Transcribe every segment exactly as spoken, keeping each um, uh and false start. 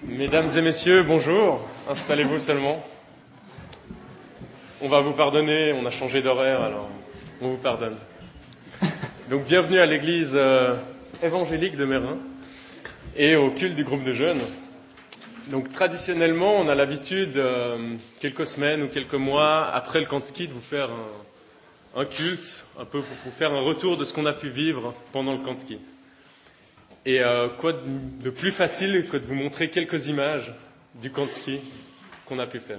Mesdames et messieurs, bonjour. Installez-vous seulement. On va vous pardonner, on a changé d'horaire, alors on vous pardonne. Donc bienvenue à l'église euh, évangélique de Meyrin et au culte du groupe de jeunes. Donc traditionnellement, on a l'habitude, euh, quelques semaines ou quelques mois après le camp de ski, de vous faire un, un culte, un peu pour vous faire un retour de ce qu'on a pu vivre pendant le camp de ski. Et euh, quoi de plus facile que de vous montrer quelques images du camp de ski qu'on a pu faire.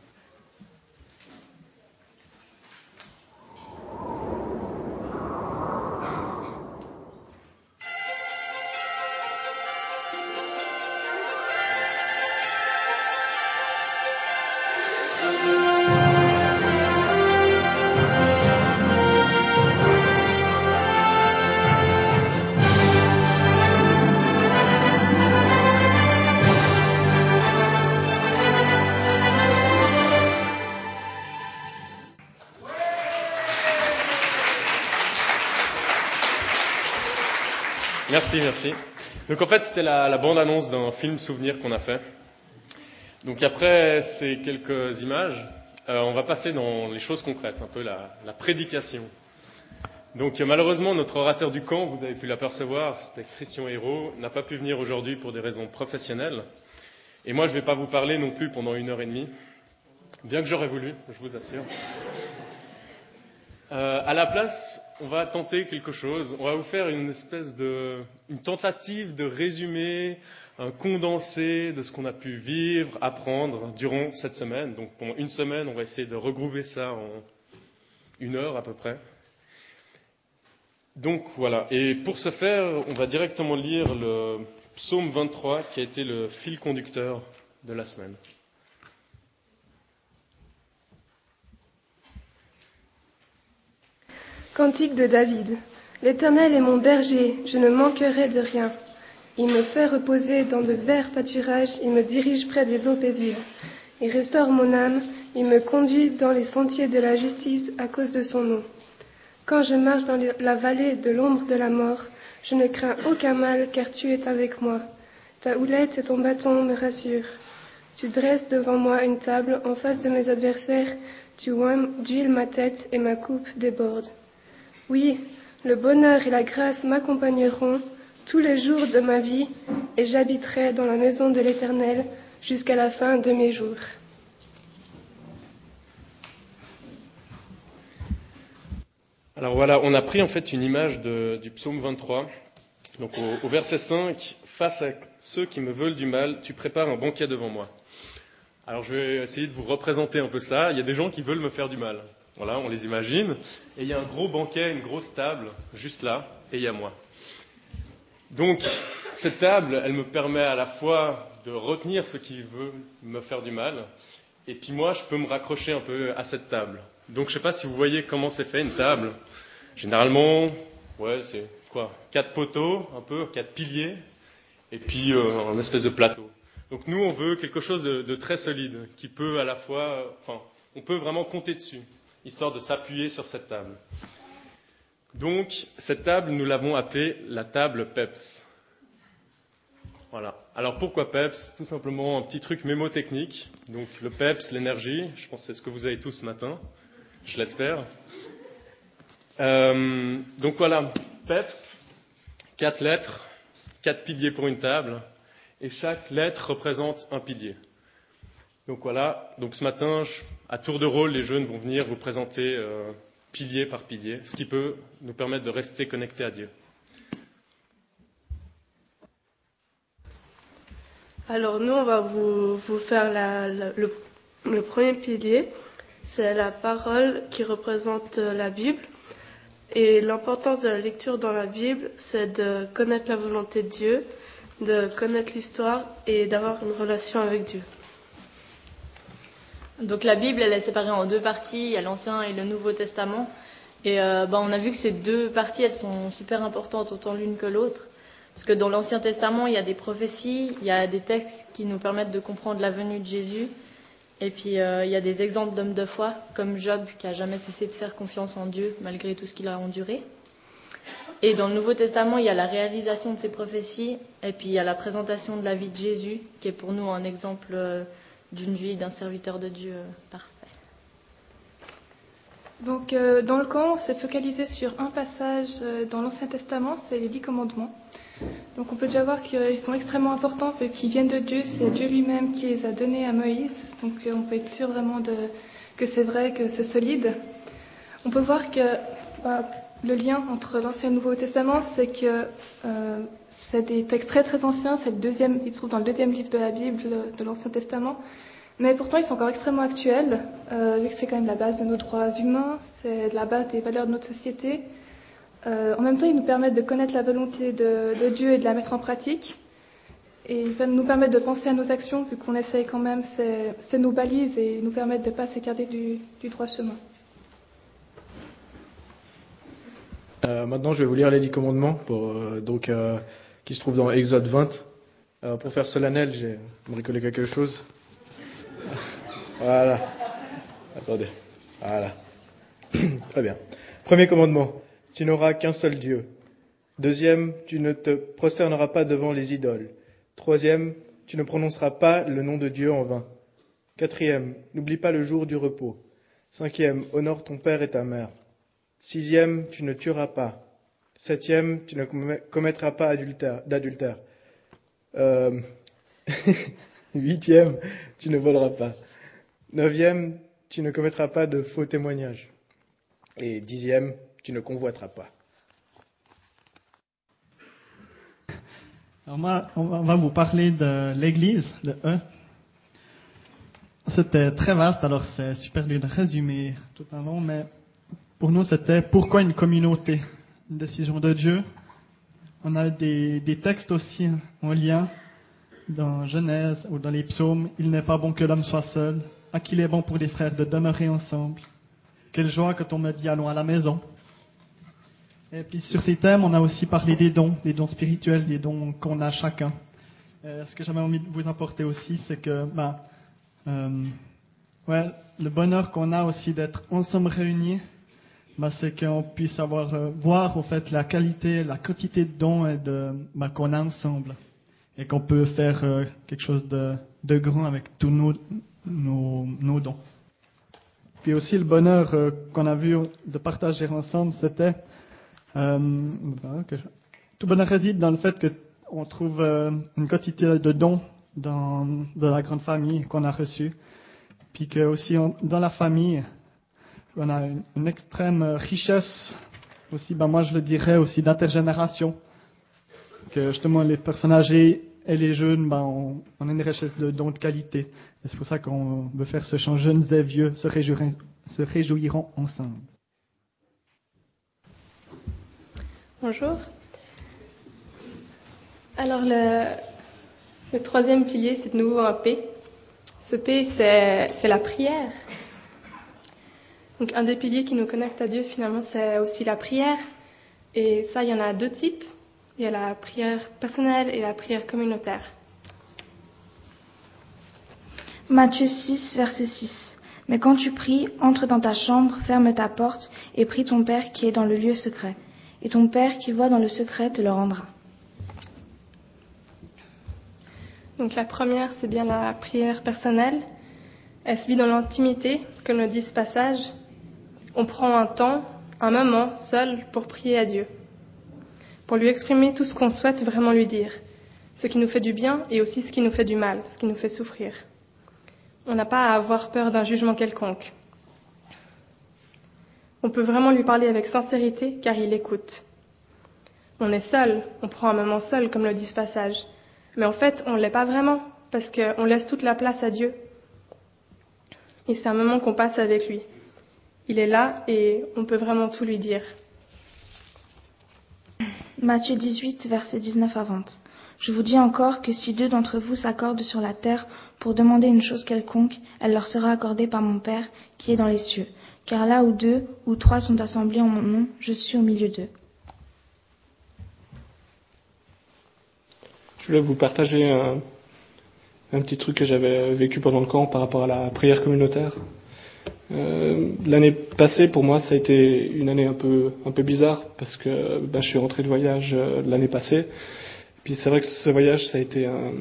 Merci, merci. Donc en fait, c'était la, la bande-annonce d'un film souvenir qu'on a fait. Donc après ces quelques images, euh, on va passer dans les choses concrètes, un peu la, la prédication. Donc malheureusement, notre orateur du camp, vous avez pu l'apercevoir, c'était Christian Hérault, n'a pas pu venir aujourd'hui pour des raisons professionnelles. Et moi, je ne vais pas vous parler non plus pendant une heure et demie, bien que j'aurais voulu, je vous assure. Euh, à la place, on va tenter quelque chose. On va vous faire une espèce de, une tentative de résumé, un condensé de ce qu'on a pu vivre, apprendre durant cette semaine. Donc pendant une semaine, on va essayer de regrouper ça en une heure à peu près. Donc voilà. Et pour ce faire, on va directement lire le psaume vingt-trois, qui a été le fil conducteur de la semaine. Cantique de David. L'Éternel est mon berger, je ne manquerai de rien. Il me fait reposer dans de verts pâturages, il me dirige près des eaux paisibles. Il restaure mon âme, il me conduit dans les sentiers de la justice à cause de son nom. Quand je marche dans la vallée de l'ombre de la mort, je ne crains aucun mal, car tu es avec moi. Ta houlette et ton bâton me rassurent. Tu dresses devant moi une table en face de mes adversaires, tu oins d'huile ma tête et ma coupe déborde. Oui, le bonheur et la grâce m'accompagneront tous les jours de ma vie et j'habiterai dans la maison de l'Éternel jusqu'à la fin de mes jours. Alors voilà, on a pris en fait une image de, du psaume vingt-trois. Donc au, au verset cinq, « Face à ceux qui me veulent du mal, tu prépares un banquet devant moi. » Alors je vais essayer de vous représenter un peu ça. Il y a des gens qui veulent me faire du mal. Voilà, on les imagine. Et il y a un gros banquet, une grosse table, juste là, et il y a moi. Donc, cette table, elle me permet à la fois de retenir ceux qui veulent me faire du mal, et puis moi, je peux me raccrocher un peu à cette table. Donc, je ne sais pas si vous voyez comment c'est fait une table. Généralement, ouais, c'est quoi, quatre poteaux, un peu, quatre piliers, et puis euh, un espèce de plateau. Donc, nous, on veut quelque chose de, de très solide, qui peut à la fois, enfin, on peut vraiment compter dessus, histoire de s'appuyer sur cette table. Donc, cette table, nous l'avons appelée la table PEPS. Voilà. Alors, pourquoi PEPS? Tout simplement un petit truc mémotechnique. Donc, le PEPS, l'énergie, je pense que c'est ce que vous avez tous ce matin, je l'espère. Euh, donc voilà, PEPS, quatre lettres, quatre piliers pour une table, et chaque lettre représente un pilier. Donc voilà, donc ce matin, je, à tour de rôle, les jeunes vont venir vous présenter euh, pilier par pilier, ce qui peut nous permettre de rester connectés à Dieu. Alors nous, on va vous, vous faire la, la, le, le premier pilier, c'est la parole qui représente la Bible. Et l'importance de la lecture dans la Bible, c'est de connaître la volonté de Dieu, de connaître l'histoire et d'avoir une relation avec Dieu. Donc la Bible, elle est séparée en deux parties, il y a l'Ancien et le Nouveau Testament. Et euh, bah, on a vu que ces deux parties, elles sont super importantes, autant l'une que l'autre. Parce que dans l'Ancien Testament, il y a des prophéties, il y a des textes qui nous permettent de comprendre la venue de Jésus. Et puis euh, il y a des exemples d'hommes de foi, comme Job, qui a jamais cessé de faire confiance en Dieu, malgré tout ce qu'il a enduré. Et dans le Nouveau Testament, il y a la réalisation de ces prophéties, et puis il y a la présentation de la vie de Jésus, qui est pour nous un exemple euh, d'une vie d'un serviteur de Dieu euh, parfait. Donc, euh, dans le camp, on s'est focalisé sur un passage euh, dans l'Ancien Testament, c'est les dix commandements. Donc, on peut déjà voir qu'ils sont extrêmement importants, vu qu'ils viennent de Dieu, c'est Dieu lui-même qui les a donnés à Moïse. Donc, euh, on peut être sûr vraiment de, que c'est vrai, que c'est solide. On peut voir que bah, le lien entre l'Ancien et le Nouveau Testament, c'est que euh, c'est des textes très très anciens, c'est le deuxième, ils se trouvent dans le deuxième livre de la Bible, de l'Ancien Testament. Mais pourtant, ils sont encore extrêmement actuels, euh, vu que c'est quand même la base de nos droits humains, c'est la base des valeurs de notre société. Euh, en même temps, ils nous permettent de connaître la volonté de, de Dieu et de la mettre en pratique. Et ils nous permettent de penser à nos actions, vu qu'on essaye quand même, c'est, c'est nos balises et ils nous permettent de ne pas s'écarter du, du droit chemin. Euh, maintenant, je vais vous lire les dix commandements, pour, euh, donc, euh, qui se trouvent dans Exode vingt. Euh, pour faire solennel, j'ai bricolé quelque chose. Voilà. Attendez. Voilà. Très bien. Premier commandement. Tu n'auras qu'un seul Dieu. Deuxième, tu ne te prosterneras pas devant les idoles. Troisième, tu ne prononceras pas le nom de Dieu en vain. Quatrième, n'oublie pas le jour du repos. Cinquième, honore ton père et ta mère. Sixième, tu ne tueras pas. Septième, tu ne commettras pas adultère, d'adultère. Euh... Huitième, tu ne voleras pas. Neuvième, tu ne commettras pas de faux témoignages. Et dixième, tu ne convoiteras pas. Alors moi, on va vous parler de l'église, de E. C'était très vaste, alors c'est super dur de résumer tout en long, mais pour nous, c'était pourquoi une communauté, une décision de Dieu. On a des, des textes aussi en lien dans Genèse ou dans les psaumes. Il n'est pas bon que l'homme soit seul. À qu'il est bon pour les frères de demeurer ensemble. Quelle joie quand on me dit allons à la maison. Et puis sur ces thèmes, on a aussi parlé des dons, des dons spirituels, des dons qu'on a chacun. Euh, ce que j'avais envie de vous apporter aussi, c'est que ben, euh, ouais, le bonheur qu'on a aussi d'être ensemble réunis, ben, c'est qu'on puisse avoir euh, voir au fait la qualité, la quantité de dons et de, ben, qu'on a ensemble, et qu'on peut faire euh, quelque chose de, de grand avec tous nos, nos, nos dons. Puis aussi le bonheur euh, qu'on a vu de partager ensemble, c'était euh, que tout bonheur réside dans le fait qu'on trouve euh, une quantité de dons dans, dans la grande famille qu'on a reçue, puis que aussi on, dans la famille on a une, une extrême richesse aussi, ben moi je le dirais aussi d'intergénération, que justement les personnes âgées et les jeunes, ben on, on a une richesse de dons de qualité. Et c'est pour ça qu'on veut faire ce chant jeunes et vieux se réjouiront, se réjouiront ensemble. Bonjour. Alors le, le troisième pilier, c'est de nouveau un P. Ce P, c'est, c'est la prière. Donc un des piliers qui nous connecte à Dieu, finalement, c'est aussi la prière. Et ça, il y en a deux types. Il y a la prière personnelle et la prière communautaire. Matthieu six, verset six. Mais quand tu pries, entre dans ta chambre, ferme ta porte et prie ton Père qui est dans le lieu secret. Et ton Père qui voit dans le secret te le rendra. Donc la première, c'est bien la prière personnelle. Elle se vit dans l'intimité, comme le dit ce passage. On prend un temps, un moment, seul, pour prier à Dieu. Pour lui exprimer tout ce qu'on souhaite vraiment lui dire. Ce qui nous fait du bien et aussi ce qui nous fait du mal, ce qui nous fait souffrir. On n'a pas à avoir peur d'un jugement quelconque. On peut vraiment lui parler avec sincérité, car il écoute. On est seul, on prend un moment seul, comme le dit ce passage. Mais en fait, on ne l'est pas vraiment, parce qu'on laisse toute la place à Dieu. Et c'est un moment qu'on passe avec lui. Il est là et on peut vraiment tout lui dire. Matthieu dix-huit, versets dix-neuf à vingt. Je vous dis encore que si deux d'entre vous s'accordent sur la terre pour demander une chose quelconque, elle leur sera accordée par mon Père qui est dans les cieux. Car là où deux ou trois sont assemblés en mon nom, je suis au milieu d'eux. Je voulais vous partager un, un petit truc que j'avais vécu pendant le camp par rapport à la prière communautaire. Euh, l'année passée, pour moi, ça a été une année un peu, un peu bizarre parce que ben, je suis rentré de voyage euh, l'année passée. Puis c'est vrai que ce voyage, ça a été un,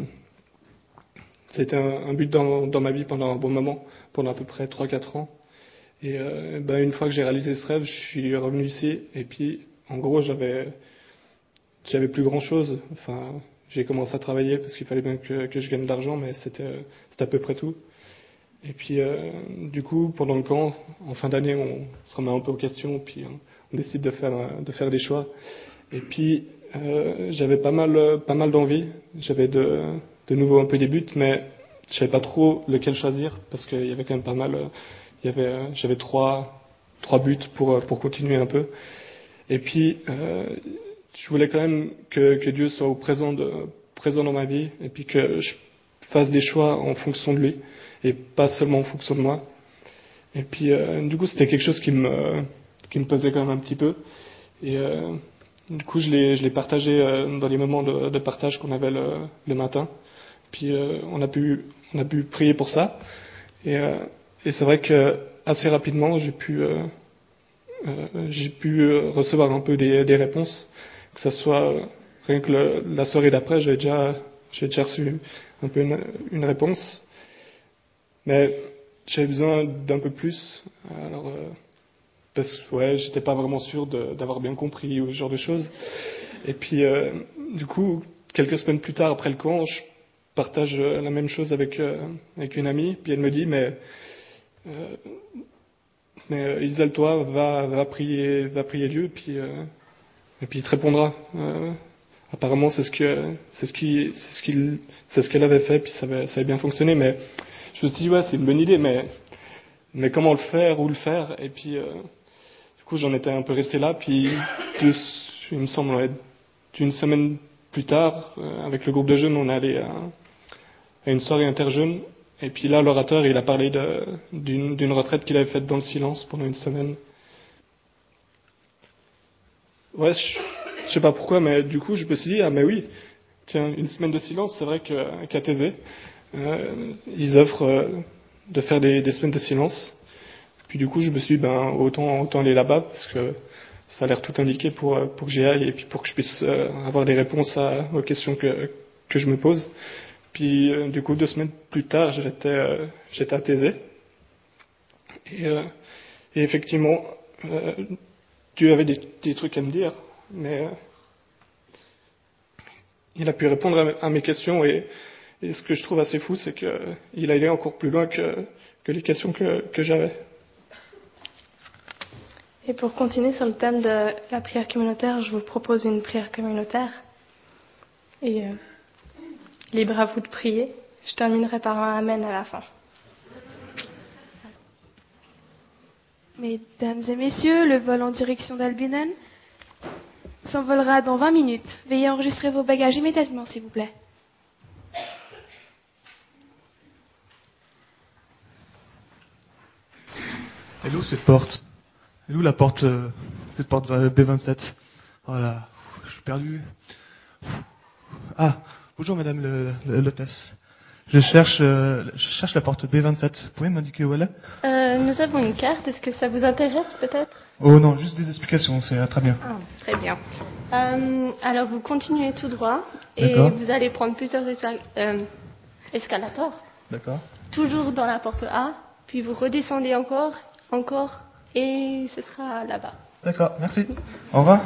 ça a été un, un but dans, dans ma vie pendant un bon moment, pendant à peu près trois quatre ans. Et euh, ben, une fois que j'ai réalisé ce rêve, je suis revenu ici. Et puis, en gros, j'avais, j'avais plus grand chose. Enfin, j'ai commencé à travailler parce qu'il fallait bien que, que je gagne de l'argent, mais c'était, c'était à peu près tout. Et puis, euh, du coup, pendant le camp, en fin d'année, on se remet un peu aux questions, puis on, on décide de faire, de faire des choix. Et puis, euh, j'avais pas mal, pas mal d'envie. J'avais de, de nouveau un peu des buts, mais je savais pas trop lequel choisir, parce qu'il y avait quand même pas mal. Il y avait, j'avais trois, trois buts pour, pour continuer un peu. Et puis, euh, je voulais quand même que, que Dieu soit au présent, de, présent dans ma vie, et puis que je fasse des choix en fonction de lui, et pas seulement en fonction de moi. Et puis, euh, du coup, c'était quelque chose qui me, qui me pesait quand même un petit peu. Et euh, du coup, je l'ai, je l'ai partagé euh, dans les moments de, de partage qu'on avait le, le matin. Puis, euh, on a pu, on a pu prier pour ça. Et, euh, et c'est vrai que assez rapidement, j'ai pu, euh, euh, j'ai pu recevoir un peu des, des réponses, que ça soit euh, rien que le, la soirée d'après, j'avais déjà, j'ai déjà reçu un peu une, une réponse. Mais j'avais besoin d'un peu plus. Alors, euh, parce que ouais, j'étais pas vraiment sûr de, d'avoir bien compris ou ce genre de choses. Et puis, euh, du coup, quelques semaines plus tard, après le camp, je partage la même chose avec euh, avec une amie. Puis elle me dit, mais euh, mais euh, isole-toi, va va prier, va prier Dieu, puis euh, et puis il te répondra. Euh, apparemment, c'est ce que c'est ce qui c'est ce qu'il c'est ce qu'elle avait fait, puis ça avait ça avait bien fonctionné. Mais je me suis dit, ouais, c'est une bonne idée, mais, mais comment le faire, où le faire? Et puis, euh, du coup, j'en étais un peu resté là. Puis, deux, il me semble, ouais, une semaine plus tard, euh, avec le groupe de jeunes, on est allé à, à une soirée interjeunes. Et puis là, l'orateur, il a parlé de, d'une, d'une retraite qu'il avait faite dans le silence pendant une semaine. Ouais, je, je sais pas pourquoi, mais du coup, je me suis dit, ah, mais oui, tiens, une semaine de silence, c'est vrai que, qu'à Thésée, Euh, ils offrent euh, de faire des, des semaines de silence. Puis du coup, je me suis dit, ben, autant, autant aller là-bas, parce que ça a l'air tout indiqué pour, pour que j'y aille, et puis pour que je puisse euh, avoir des réponses à, aux questions que, que je me pose. Puis euh, du coup, deux semaines plus tard, j'étais, euh, j'étais à Thésée. Et, euh, et effectivement, euh, Dieu avait des, des trucs à me dire, mais euh, il a pu répondre à, à mes questions. Et Et ce que je trouve assez fou, c'est qu'il a allé encore plus loin que, que les questions que, que j'avais. Et pour continuer sur le thème de la prière communautaire, je vous propose une prière communautaire. Et euh, libre à vous de prier. Je terminerai par un Amen à la fin. Mesdames et messieurs, le vol en direction d'Albinon s'envolera dans vingt minutes. Veuillez enregistrer vos bagages immédiatement, s'il vous plaît. Elle est où cette porte? Elle est où la porte, euh, cette porte B vingt-sept? Voilà, je suis perdu. Ah, bonjour madame le, le, l'hôtesse. Je cherche, euh, je cherche la porte B vingt-sept. Vous pouvez m'indiquer où elle est? Euh, nous avons une carte. Est-ce que ça vous intéresse peut-être? Oh non, juste des explications, c'est très bien. Ah, très bien. Euh, alors vous continuez tout droit et D'accord. vous allez prendre plusieurs escal- euh, escalators. D'accord. Toujours dans la porte A, puis vous redescendez encore, encore, et ce sera là-bas. D'accord, merci. Au revoir.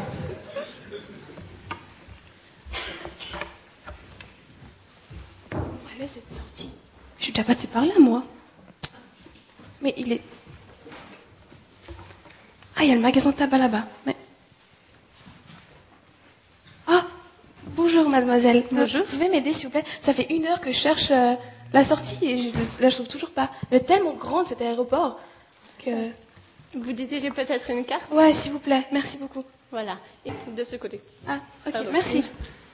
Elle est cette sortie. Je suis déjà passée par là, moi. Mais il est... Ah, il y a le magasin de tabac là-bas. Mais... Ah, bonjour mademoiselle. Bonjour. Vous pouvez m'aider s'il vous plaît? Ça fait une heure que je cherche euh, la sortie et je ne la trouve toujours pas. Elle est tellement grande cet aéroport que... Vous désirez peut-être une carte? Ouais, s'il vous plaît. Merci beaucoup. Voilà, et de ce côté. Ah, ok, Ah, merci.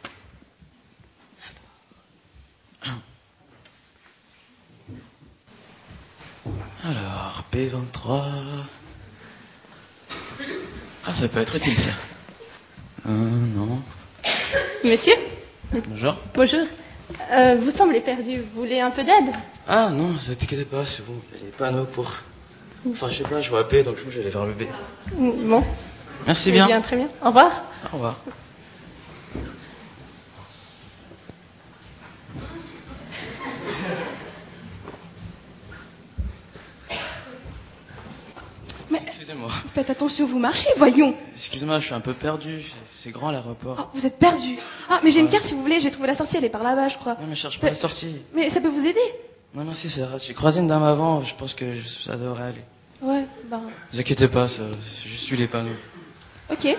Alors, B vingt-trois... Ah, ça peut être utile, ça. Euh, non. Monsieur? Bonjour. Bonjour. Euh, vous semblez perdu. Vous voulez un peu d'aide? Ah, non, ne vous inquiétez pas, c'est bon. Il y a les panneaux pour... Enfin, je sais pas, je vois B, donc je vais aller vers le B. Bon. Merci Eh bien. bien. Très bien. Au revoir. Au revoir. Mais Excusez-moi. faites attention, vous marchez, voyons. Excusez-moi, je suis un peu perdu. C'est grand l'aéroport. Oh, vous êtes perdu. Ah, mais j'ai une Ouais. carte si vous voulez, j'ai trouvé la sortie, elle est par là-bas, je crois. Non, mais je cherche pas Mais- la sortie. Mais ça peut vous aider. Non, non, si, c'est vrai. J'ai croisé une dame avant, je pense que je- ça devrait aller. Ouais, bah. Ne vous inquiétez pas, ça, je suis les panneaux. Ok.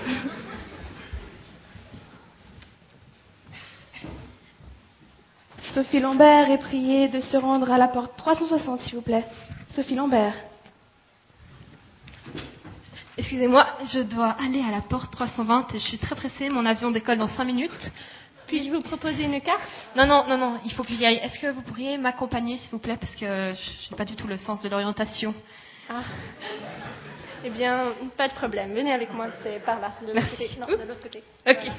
Sophie Lambert est priée de se rendre à la porte trois cent soixante, s'il vous plaît. Sophie Lambert. Excusez-moi, je dois aller à la porte trois cent vingt et je suis très pressée, mon avion décolle dans cinq minutes. Puis-je vous proposer une carte? Non, non, non, non, il faut que j'y aille. Est-ce que vous pourriez m'accompagner, s'il vous plaît, parce que je n'ai pas du tout le sens de l'orientation. Ah. Eh bien, pas de problème. Venez avec moi, c'est par là, de l'autre Merci. côté. Non, de l'autre côté. Ok. Voilà.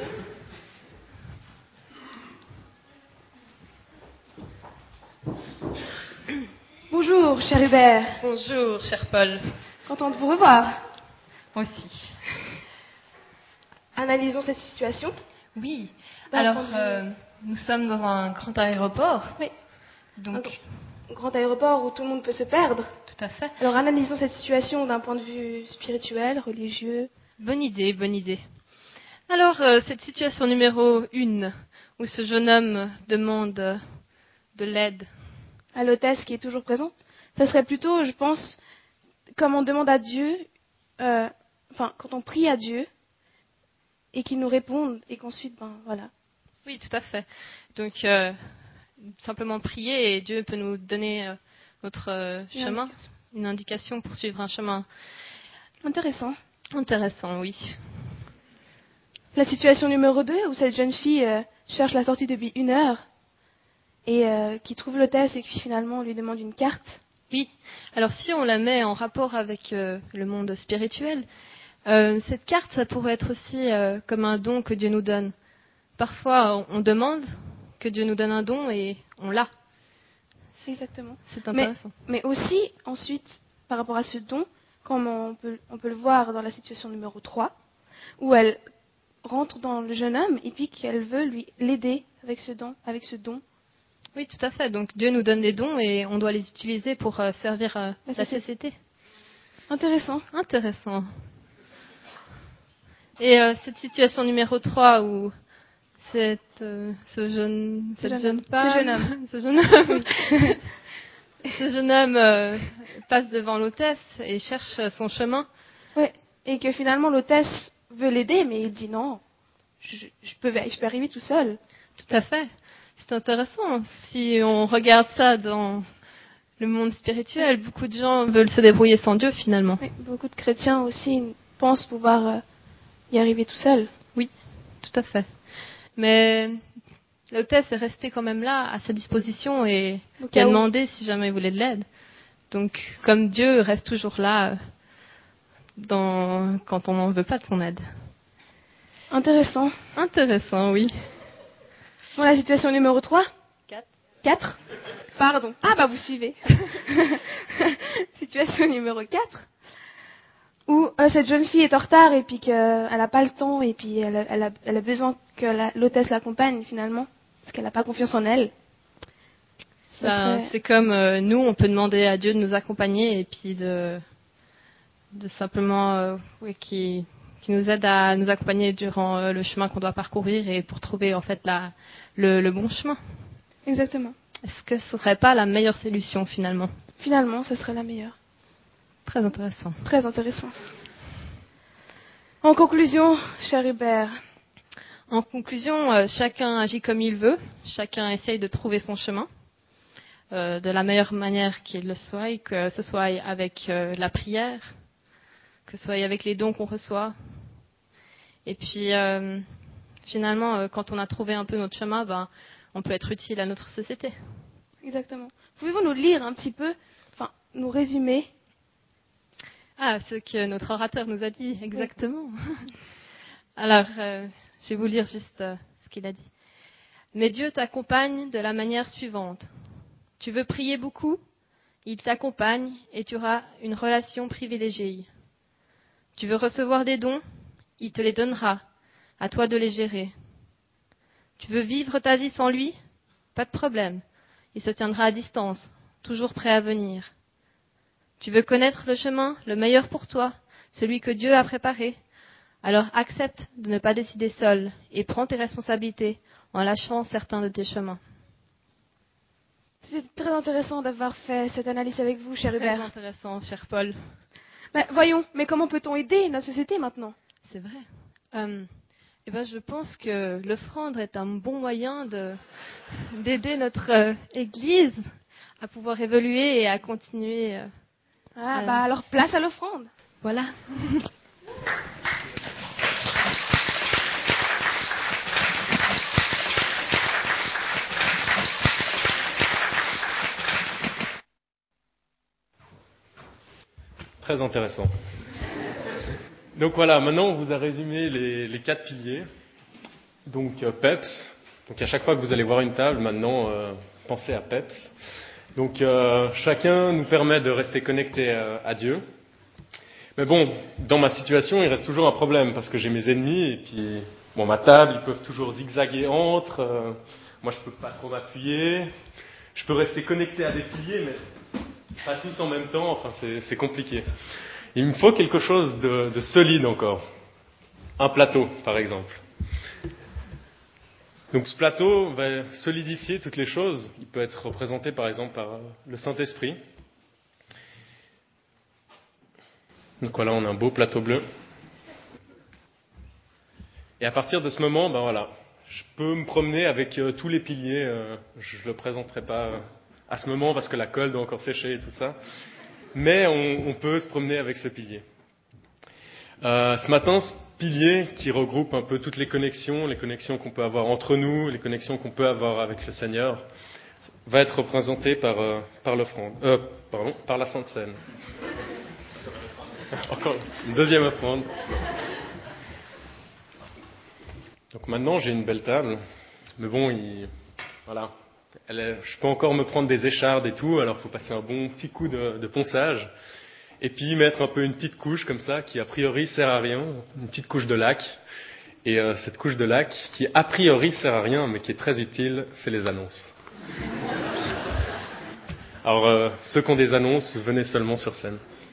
Bonjour, cher Hubert. Bonjour, cher Paul. Contente de vous revoir. Moi aussi. Analysons cette situation. Oui. D'un Alors, point de vue- euh, nous sommes dans un grand aéroport. Oui. Donc, Un grand aéroport où tout le monde peut se perdre. tout à fait. Alors analysons cette situation d'un point de vue spirituel, religieux. Bonne idée, bonne idée. Alors, euh, cette situation numéro une, où ce jeune homme demande de l'aide. À l'hôtesse qui est toujours présente. Ça serait plutôt, je pense, comme on demande à Dieu, euh, enfin, quand on prie à Dieu et qu'il nous réponde et qu'ensuite, ben voilà. Oui, tout à fait. Donc, euh, simplement prier et Dieu peut nous donner euh, notre euh, Une chemin, indication. une indication pour suivre un chemin Intéressant. intéressant, oui. La situation numéro deux, où cette jeune fille euh, cherche la sortie depuis une heure et euh, qui trouve l'hôtesse et qui finalement on lui demande une carte. Oui. Alors, si on la met en rapport avec euh, le monde spirituel, euh, cette carte, ça pourrait être aussi euh, comme un don que Dieu nous donne. Parfois, on, on demande que Dieu nous donne un don et on l'a. Exactement. C'est Mais, intéressant. mais aussi, ensuite, par rapport à ce don, comme on peut, on peut le voir dans la situation numéro trois, où elle rentre dans le jeune homme et puis qu'elle veut lui l'aider avec ce don, avec ce don. Oui, tout à fait. Donc, Dieu nous donne des dons et on doit les utiliser pour euh, servir euh, La la société. société. Intéressant. Intéressant. Et euh, cette situation numéro trois où cette, euh, ce jeune, Ce cette jeune jeune homme. femme, Ce jeune homme. ce jeune homme, ce jeune homme euh, passe devant l'hôtesse et cherche son chemin. Ouais. Et que finalement l'hôtesse veut l'aider, mais il dit non, je, je, peux, je peux arriver tout seul. Tout à fait. C'est intéressant. Si on regarde ça dans le monde spirituel, beaucoup de gens veulent se débrouiller sans Dieu finalement. Oui, beaucoup de chrétiens aussi pensent pouvoir euh, y arriver tout seul. Oui, tout à fait. Mais l'hôtesse est restée quand même là, à sa disposition, et Au qui a cas où. demandé si jamais il voulait de l'aide. Donc, comme Dieu reste toujours là euh, dans, quand on n'en veut pas de son aide. Intéressant. Intéressant, oui. Bon, la situation numéro trois. Quatre. Quatre. Pardon. Ah bah vous suivez. Situation numéro quatre. Où euh, cette jeune fille est en retard et puis qu'elle n'a pas le temps et puis elle a, elle a, elle a besoin que la- l'hôtesse l'accompagne finalement, parce qu'elle n'a pas confiance en elle. Ça Ben, serait- C'est comme euh, nous, on peut demander à Dieu de nous accompagner et puis de, de simplement euh, oui, qui, qui nous aide à nous accompagner durant euh, le chemin qu'on doit parcourir et pour trouver en fait la, le, le bon chemin. Exactement. Est-ce que ce serait pas la meilleure solution finalement? Finalement, ça serait la meilleure. Très intéressant. Très intéressant. En conclusion, cher Hubert, En conclusion, euh, chacun agit comme il veut, chacun essaye de trouver son chemin euh, de la meilleure manière qu'il le soit, que ce soit avec euh, la prière, que ce soit avec les dons qu'on reçoit. Et puis, euh, finalement, euh, quand on a trouvé un peu notre chemin, ben, on peut être utile à notre société. exactement. Pouvez-vous nous lire un petit peu, enfin, nous résumer? Ah, ce que notre orateur nous a dit, exactement. Alors, euh, je vais vous lire juste euh, ce qu'il a dit. Mais Dieu t'accompagne de la manière suivante. Tu veux prier beaucoup? Il t'accompagne et tu auras une relation privilégiée. Tu veux recevoir des dons? Il te les donnera. À toi de les gérer. Tu veux vivre ta vie sans lui? Pas de problème. Il se tiendra à distance, toujours prêt à venir. Tu veux connaître le chemin, le meilleur pour toi, celui que Dieu a préparé? Alors accepte de ne pas décider seul et prends tes responsabilités en lâchant certains de tes chemins. C'est très intéressant d'avoir fait cette analyse avec vous, cher Hubert. Très intéressant, cher Paul. Bah, voyons, mais comment peut-on aider notre société maintenant? C'est vrai. Euh, eh ben, je pense que l'offrande est un bon moyen de, d'aider notre euh, Église à pouvoir évoluer et à continuer. Euh, ah, à... bah alors place à l'offrande. Voilà. Très intéressant. Donc voilà, maintenant on vous a résumé les, les quatre piliers. Donc euh, PEPS. Donc à chaque fois que vous allez voir une table, maintenant euh, pensez à PEPS. Donc euh, chacun nous permet de rester connecté à, à Dieu. Mais bon, dans ma situation, il reste toujours un problème parce que j'ai mes ennemis et puis bon, ma table, ils peuvent toujours zigzaguer entre. Euh, moi, je peux pas trop m'appuyer. Je peux rester connecté à des piliers, mais pas tous en même temps, enfin c'est, c'est compliqué. Il me faut quelque chose de, de solide encore. Un plateau, par exemple. Donc ce plateau va solidifier toutes les choses. Il peut être représenté par exemple par le Saint-Esprit. Donc voilà, on a un beau plateau bleu. Et à partir de ce moment, ben voilà, je peux me promener avec euh, tous les piliers. Euh, je ne le présenterai pas euh, à ce moment parce que la colle doit encore sécher et tout ça. Mais on, on peut se promener avec ce pilier. Euh, ce matin, ce pilier qui regroupe un peu toutes les connexions, les connexions qu'on peut avoir entre nous, les connexions qu'on peut avoir avec le Seigneur, va être représenté par, euh, par l'offrande, euh, pardon, par la Sainte Seine. Encore une deuxième offrande. Donc maintenant, j'ai une belle table, mais bon, il, voilà. Elle est, je peux encore me prendre des échardes et tout, alors il faut passer un bon petit coup de, de ponçage, et puis mettre un peu une petite couche comme ça, qui a priori sert à rien, une petite couche de lac. Et euh, cette couche de lac, qui a priori sert à rien, mais qui est très utile, c'est les annonces. Alors, euh, ceux qui ont des annonces, venez seulement sur scène.